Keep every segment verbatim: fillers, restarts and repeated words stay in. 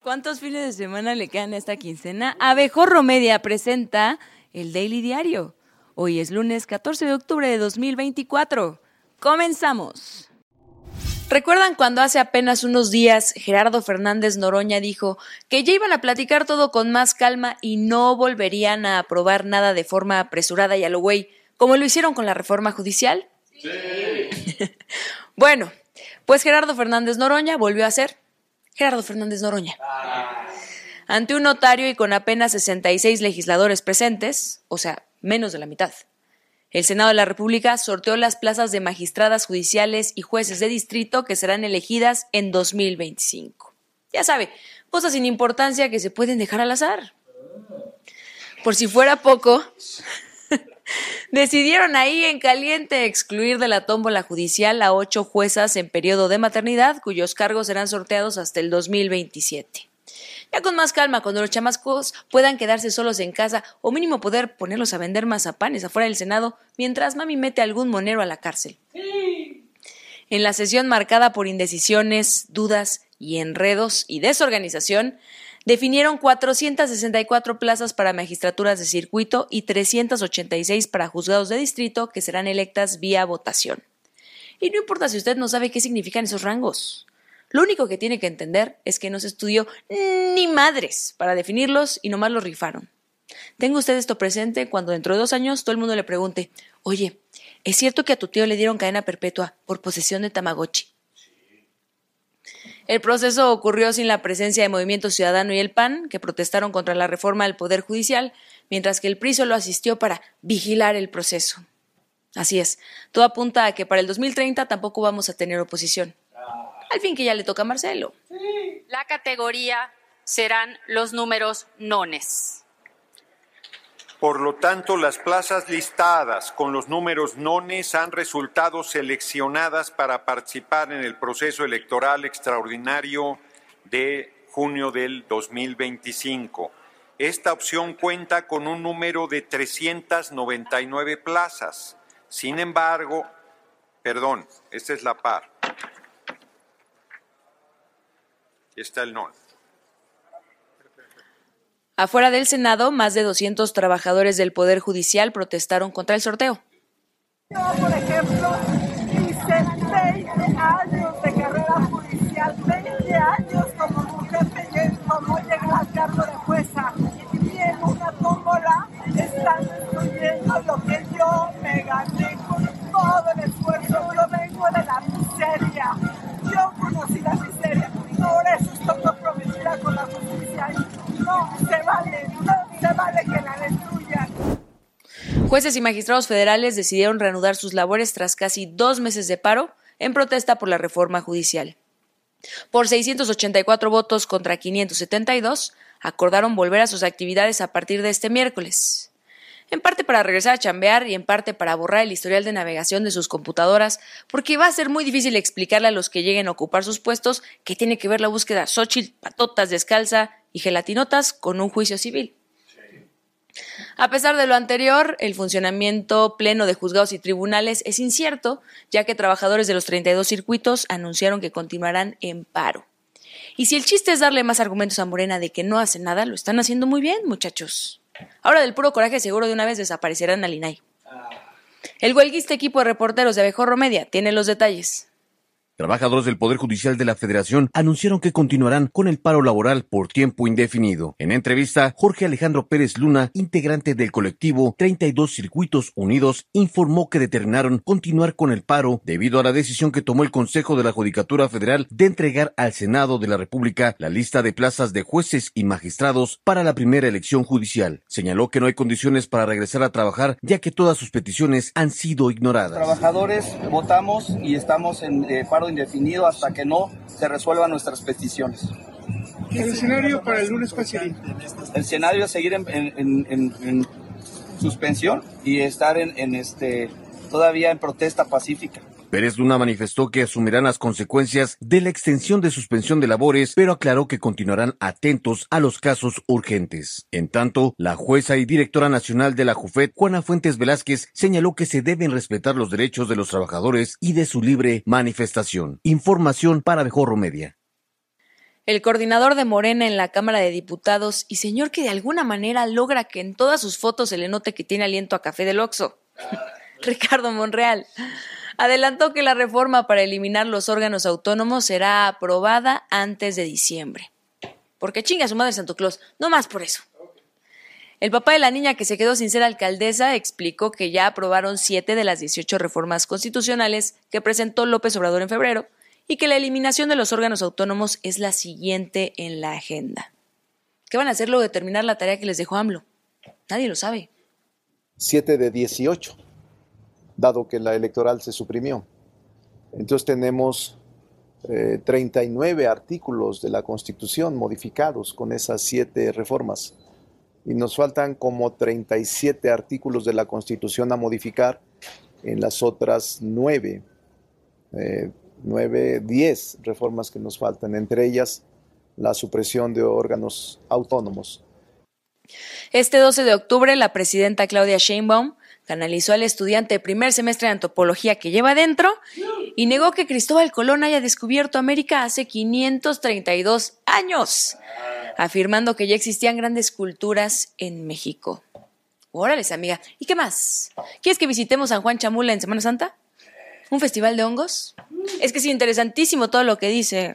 ¿Cuántos fines de semana le quedan a esta quincena? Abejorro Media presenta el Daily Diario. Hoy es lunes catorce de octubre de dos mil veinticuatro. ¡Comenzamos! ¿Recuerdan cuando hace apenas unos días Gerardo Fernández Noroña dijo que ya iban a platicar todo con más calma y no volverían a aprobar nada de forma apresurada y a lo güey, como lo hicieron con la reforma judicial? Sí. Bueno, pues Gerardo Fernández Noroña volvió a ser Gerardo Fernández Noroña. Ante un notario y con apenas sesenta y seis legisladores presentes, o sea, menos de la mitad, el Senado de la República sorteó las plazas de magistradas judiciales y jueces de distrito que serán elegidas en dos mil veinticinco. Ya sabe, cosas sin importancia que se pueden dejar al azar. Por si fuera poco, decidieron ahí en caliente excluir de la tómbola judicial a ocho juezas en periodo de maternidad, cuyos cargos serán sorteados hasta el dos mil veintisiete. Ya con más calma, cuando los chamacos puedan quedarse solos en casa o mínimo poder ponerlos a vender mazapanes afuera del Senado mientras mami mete algún monero a la cárcel. Sí. En la sesión marcada por indecisiones, dudas y enredos y desorganización, definieron cuatrocientas sesenta y cuatro plazas para magistraturas de circuito y trescientas ochenta y seis para juzgados de distrito que serán electas vía votación. Y no importa si usted no sabe qué significan esos rangos. Lo único que tiene que entender es que no se estudió ni madres para definirlos y nomás los rifaron. Tenga usted esto presente cuando dentro de dos años todo el mundo le pregunte, oye, ¿es cierto que a tu tío le dieron cadena perpetua por posesión de Tamagotchi? El proceso ocurrió sin la presencia de Movimiento Ciudadano y el P A N, que protestaron contra la reforma del Poder Judicial, mientras que el P R I solo asistió para vigilar el proceso. Así es, todo apunta a que para el dos mil treinta tampoco vamos a tener oposición. Al fin que ya le toca a Marcelo. La categoría serán los números nones. Por lo tanto, las plazas listadas con los números nones han resultado seleccionadas para participar en el proceso electoral extraordinario de junio del dos mil veinticinco. Esta opción cuenta con un número de trescientas noventa y nueve plazas. Sin embargo, perdón, esta es la par. Aquí está el non. Afuera del Senado, más de doscientos trabajadores del Poder Judicial protestaron contra el sorteo. Yo, por ejemplo, hice veinte años de carrera judicial, veinte años como mujer pellizco, no llegué al cargo de jueza. Y en una tómbola están destruyendo lo que yo me gané con todo el esfuerzo. Yo vengo de la miseria. Yo conocí la miseria. Por eso estoy comprometida con la justicia. No se vale, no se vale que la destruyan. Jueces y magistrados federales decidieron reanudar sus labores tras casi dos meses de paro en protesta por la reforma judicial. Por seiscientos ochenta y cuatro votos contra quinientos setenta y dos, acordaron volver a sus actividades a partir de este miércoles. En parte para regresar a chambear y en parte para borrar el historial de navegación de sus computadoras, porque va a ser muy difícil explicarle a los que lleguen a ocupar sus puestos que tiene que ver la búsqueda Xóchitl, Patotas Descalza y Gelatinotas con un juicio civil. A pesar de lo anterior, el funcionamiento pleno de juzgados y tribunales es incierto, ya que trabajadores de los treinta y dos circuitos anunciaron que continuarán en paro. Y si el chiste es darle más argumentos a Morena de que no hace nada, lo están haciendo muy bien, muchachos. Ahora del puro coraje seguro de una vez desaparecerán al I N A I. El huelguista equipo de reporteros de Abejorro Media tiene los detalles. Trabajadores del Poder Judicial de la Federación anunciaron que continuarán con el paro laboral por tiempo indefinido. En entrevista, Jorge Alejandro Pérez Luna, integrante del colectivo treinta y dos Circuitos Unidos, informó que determinaron continuar con el paro debido a la decisión que tomó el Consejo de la Judicatura Federal de entregar al Senado de la República la lista de plazas de jueces y magistrados para la primera elección judicial. Señaló que no hay condiciones para regresar a trabajar, ya que todas sus peticiones han sido ignoradas. Los trabajadores votamos y estamos en eh, paro indefinido hasta que no se resuelvan nuestras peticiones. ¿El escenario para el lunes cuál sería? El escenario es seguir en, en, en, en suspensión y estar en, en este todavía en protesta pacífica. Pérez Luna manifestó que asumirán las consecuencias de la extensión de suspensión de labores, pero aclaró que continuarán atentos a los casos urgentes. En tanto, la jueza y directora nacional de la JUFET, Juana Fuentes Velázquez, señaló que se deben respetar los derechos de los trabajadores y de su libre manifestación. Información para Abejorro Media. el coordinador de Morena en la Cámara de Diputados y señor que de alguna manera logra que en todas sus fotos se le note que tiene aliento a café del Oxxo, Ricardo Monreal, adelantó que la reforma para eliminar los órganos autónomos será aprobada antes de diciembre. Porque chinga a su madre Santo Claus, no más por eso. El papá de la niña que se quedó sin ser alcaldesa explicó que ya aprobaron siete de las dieciocho reformas constitucionales que presentó López Obrador en febrero y que la eliminación de los órganos autónomos es la siguiente en la agenda. ¿Qué van a hacer luego de terminar la tarea que les dejó AMLO? Nadie lo sabe. siete de dieciocho, dado que la electoral se suprimió. Entonces tenemos eh, treinta y nueve artículos de la Constitución modificados con esas siete reformas. Y nos faltan como treinta y siete artículos de la Constitución a modificar en las otras nueve, eh, nueve, diez reformas que nos faltan, entre ellas la supresión de órganos autónomos. Este doce de octubre, la presidenta Claudia Sheinbaum canalizó al estudiante de primer semestre de antropología que lleva adentro y negó que Cristóbal Colón haya descubierto América hace quinientos treinta y dos años, afirmando que ya existían grandes culturas en México. Órales, amiga. ¿Y qué más? ¿Quieres que visitemos San Juan Chamula en Semana Santa? ¿Un festival de hongos? Es que es interesantísimo todo lo que dice.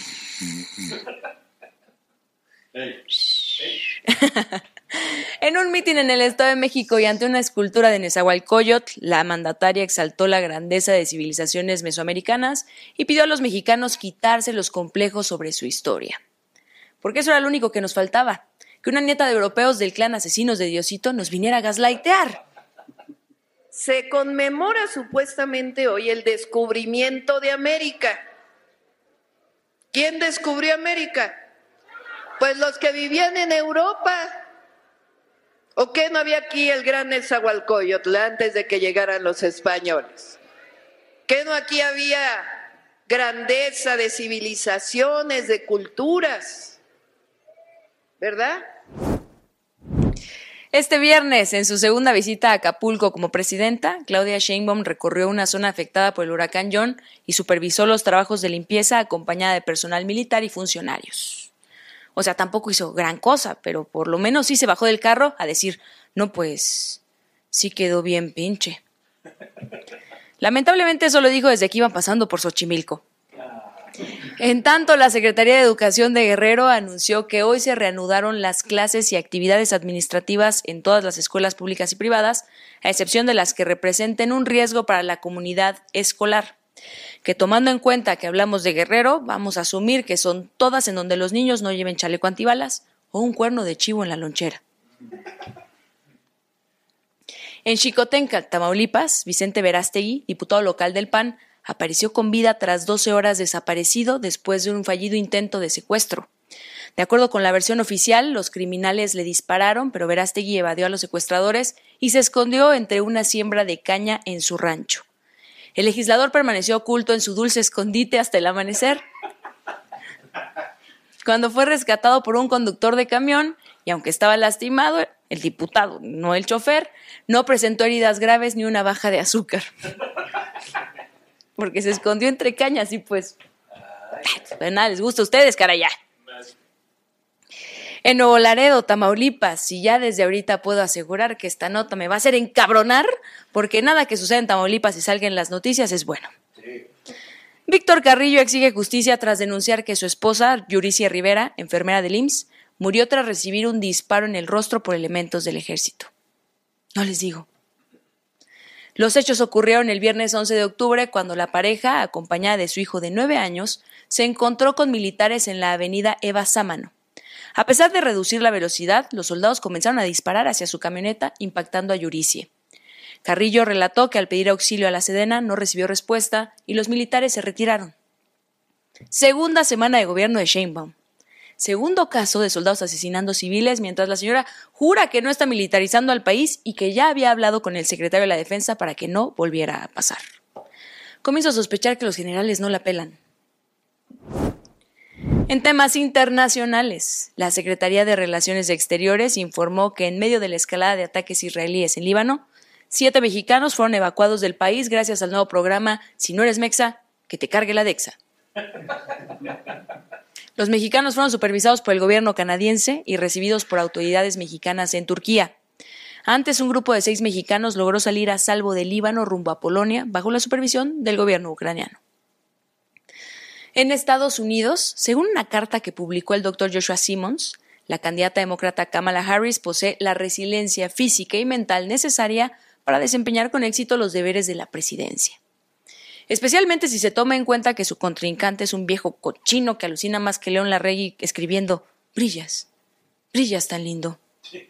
En un mitin en el Estado de México y ante una escultura de Nezahualcóyotl, la mandataria exaltó la grandeza de civilizaciones mesoamericanas y pidió a los mexicanos quitarse los complejos sobre su historia. Porque eso era lo único que nos faltaba, que una nieta de europeos del clan asesinos de Diosito nos viniera a gaslightear. Se conmemora supuestamente hoy el descubrimiento de América. ¿Quién descubrió América? Pues los que vivían en Europa. ¿O qué no había aquí el gran Nezahualcóyotl antes de que llegaran los españoles? ¿Qué no aquí había grandeza de civilizaciones, de culturas? ¿Verdad? Este viernes, en su segunda visita a Acapulco como presidenta, Claudia Sheinbaum recorrió una zona afectada por el huracán John y supervisó los trabajos de limpieza acompañada de personal militar y funcionarios. O sea, tampoco hizo gran cosa, pero por lo menos sí se bajó del carro a decir, no pues, sí quedó bien pinche. Lamentablemente eso lo dijo desde que iban pasando por Xochimilco. En tanto, la Secretaría de Educación de Guerrero anunció que hoy se reanudaron las clases y actividades administrativas en todas las escuelas públicas y privadas, a excepción de las que representen un riesgo para la comunidad escolar. Que tomando en cuenta que hablamos de Guerrero, vamos a asumir que son todas en donde los niños no lleven chaleco antibalas o un cuerno de chivo en la lonchera. En Xicotenca, Tamaulipas, Vicente Verástegui, diputado local del P A N, apareció con vida tras doce horas desaparecido después de un fallido intento de secuestro. De acuerdo con la versión oficial, los criminales le dispararon, pero Verástegui evadió a los secuestradores y se escondió entre una siembra de caña en su rancho. El legislador permaneció oculto en su dulce escondite hasta el amanecer, cuando fue rescatado por un conductor de camión y aunque estaba lastimado, el diputado, no el chofer, no presentó heridas graves ni una baja de azúcar. Porque se escondió entre cañas y pues, pues nada, les gusta a ustedes, carayá. En Nuevo Laredo, Tamaulipas, y ya desde ahorita puedo asegurar que esta nota me va a hacer encabronar, porque nada que suceda en Tamaulipas y salga en las noticias es bueno. Sí. Víctor Carrillo exige justicia tras denunciar que su esposa, Yuricia Rivera, enfermera del I M S S, murió tras recibir un disparo en el rostro por elementos del ejército. No les digo. Los hechos ocurrieron el viernes once de octubre cuando la pareja, acompañada de su hijo de nueve años, se encontró con militares en la avenida Eva Sámano. A pesar de reducir la velocidad, los soldados comenzaron a disparar hacia su camioneta, impactando a Yuricie. Carrillo relató que al pedir auxilio a la Sedena no recibió respuesta y los militares se retiraron. Segunda semana de gobierno de Sheinbaum. Segundo caso de soldados asesinando civiles mientras la señora jura que no está militarizando al país y que ya había hablado con el secretario de la Defensa para que no volviera a pasar. Comienzo a sospechar que los generales no la pelan. En temas internacionales, la Secretaría de Relaciones Exteriores informó que en medio de la escalada de ataques israelíes en Líbano, siete mexicanos fueron evacuados del país gracias al nuevo programa Si no eres mexa, que te cargue la Dexa. Los mexicanos fueron supervisados por el gobierno canadiense y recibidos por autoridades mexicanas en Turquía. Antes, un grupo de seis mexicanos logró salir a salvo del Líbano rumbo a Polonia bajo la supervisión del gobierno ucraniano. En Estados Unidos, según una carta que publicó el doctor Joshua Simmons, la candidata demócrata Kamala Harris posee la resiliencia física y mental necesaria para desempeñar con éxito los deberes de la presidencia. Especialmente si se toma en cuenta que su contrincante es un viejo cochino que alucina más que León Larregui escribiendo «Brillas, brillas tan lindo».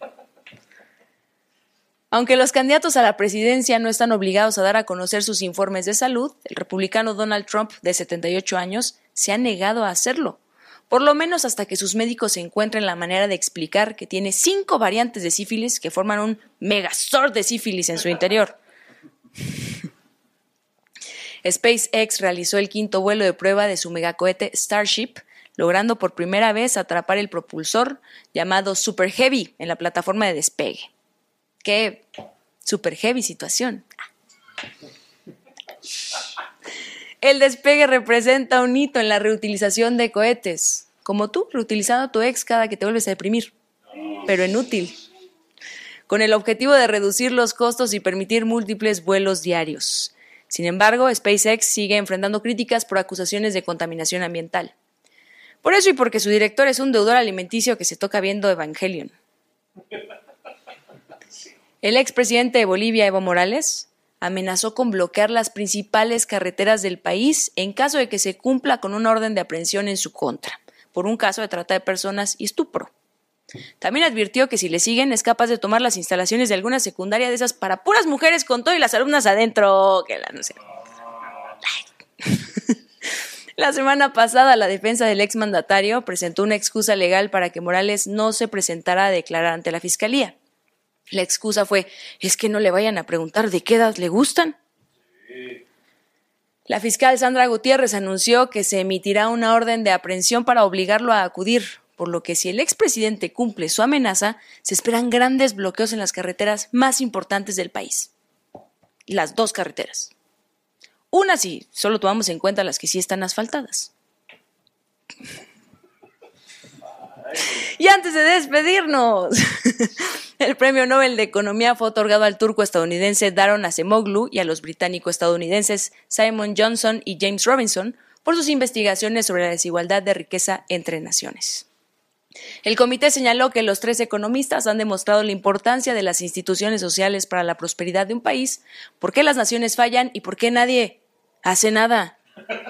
Aunque los candidatos a la presidencia no están obligados a dar a conocer sus informes de salud, el republicano Donald Trump, de setenta y ocho años, se ha negado a hacerlo, por lo menos hasta que sus médicos encuentren la manera de explicar que tiene cinco variantes de sífilis que forman un megazord de sífilis en su interior. SpaceX realizó el quinto vuelo de prueba de su megacohete Starship, logrando por primera vez atrapar el propulsor llamado Super Heavy en la plataforma de despegue. ¡Qué Super Heavy situación! El despegue representa un hito en la reutilización de cohetes, como tú, reutilizando a tu ex cada que te vuelves a deprimir, pero en útil, con el objetivo de reducir los costos y permitir múltiples vuelos diarios. Sin embargo, SpaceX sigue enfrentando críticas por acusaciones de contaminación ambiental. Por eso y porque su director es un deudor alimenticio que se toca viendo Evangelion. El expresidente de Bolivia, Evo Morales, amenazó con bloquear las principales carreteras del país en caso de que se cumpla con una orden de aprehensión en su contra, por un caso de trata de personas y estupro. También advirtió que si le siguen es capaz de tomar las instalaciones de alguna secundaria de esas para puras mujeres con todo y las alumnas adentro. Que la, no sé. La semana pasada, la defensa del exmandatario presentó una excusa legal para que Morales no se presentara a declarar ante la fiscalía. La excusa fue, es que no le vayan a preguntar de qué edad le gustan. La fiscal Sandra Gutiérrez anunció que se emitirá una orden de aprehensión para obligarlo a acudir, por lo que si el expresidente cumple su amenaza, se esperan grandes bloqueos en las carreteras más importantes del país. Las dos carreteras. Una si solo tomamos en cuenta las que sí están asfaltadas. Y antes de despedirnos, el premio Nobel de Economía fue otorgado al turco estadounidense Daron Acemoglu y a los británico-estadounidenses Simon Johnson y James Robinson por sus investigaciones sobre la desigualdad de riqueza entre naciones. El comité señaló que los tres economistas han demostrado la importancia de las instituciones sociales para la prosperidad de un país, por qué las naciones fallan y por qué nadie hace nada.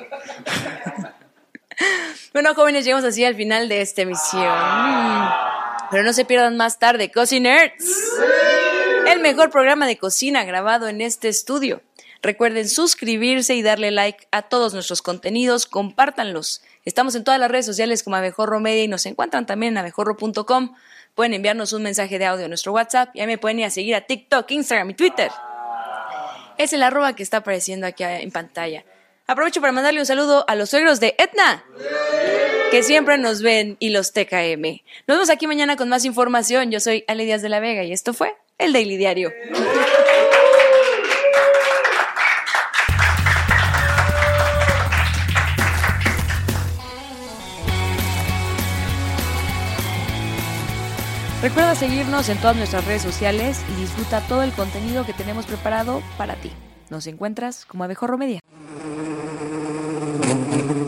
Bueno, jóvenes, llegamos así al final de esta emisión. Pero no se pierdan más tarde Cociners, el mejor programa de cocina grabado en este estudio. Recuerden suscribirse y darle like a todos nuestros contenidos, compártanlos. Estamos en todas las redes sociales como Abejorro Media y nos encuentran también en abejorro punto com. Pueden enviarnos un mensaje de audio a nuestro WhatsApp y ahí me pueden ir a seguir a TikTok, Instagram y Twitter. Es el arroba que está apareciendo aquí en pantalla. Aprovecho para mandarle un saludo a los suegros de Etna, que siempre nos ven, y los T K M. Nos vemos aquí mañana con más información. Yo soy Ale Díaz de la Vega y esto fue el Daily Diario. Recuerda seguirnos en todas nuestras redes sociales y disfruta todo el contenido que tenemos preparado para ti. Nos encuentras como Abejorro Media.